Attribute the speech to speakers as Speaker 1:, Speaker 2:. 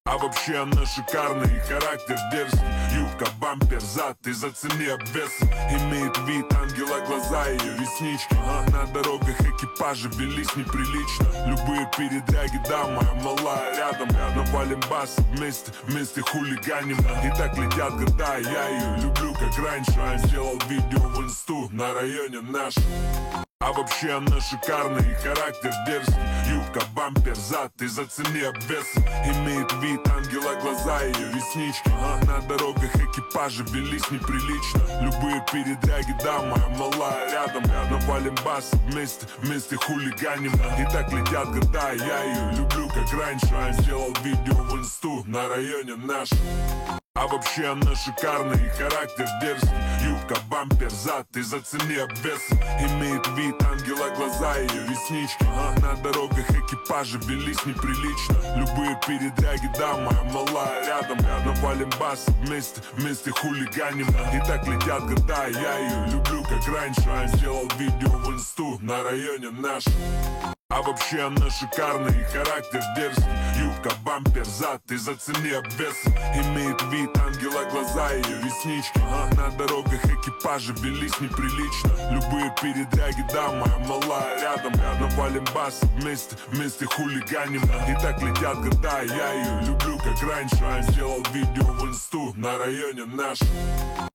Speaker 1: А вообще она шикарная и характер дерзкий. Юбка, бампер, зад, ты зацени обвес. Имеет вид ангела, глаза ее реснички. На дорогах экипажи велись неприлично. Любые передряги, да, моя малая рядом. Навалим бас вместе хулиганим. И так летят года, я ее люблю как раньше. Сделал видео в инсту на районе нашем. А вообще она шикарная и характер дерзкий. Юбка, бампер, зад, ты зацени обвес. Имеет вид ангела, глаза ее реснички. На дорогах экипажи велись неприлично. Любые передряги, да, моя малая рядом. Навалим бас вместе хулиганим. И так летят года, я ее люблю как раньше. Сделал видео в инсту на районе нашем. А вообще она шикарная и характер дерзкий. Юбка, бампер, зад, ты зацени обвес. Имеет вид ангела, глаза ее реснички. На дорогах экипажи велись неприлично. Любые передряги, да, моя малая рядом. Навалим бас вместе хулиганим. И так летят года, я ее люблю как раньше. Сделал видео в инсту на районе нашем. А вообще она шикарная и характер дерзкий. Юбка, бампер, зад, ты зацени обвес. Имеет вид ангела, глаза ее реснички. На дорогах экипажи велись неприлично. Любые передряги, да, моя малая рядом. Навалим бас вместе хулиганим. И так летят года, я ее люблю как раньше. Сделал видео в инсту на районе нашем.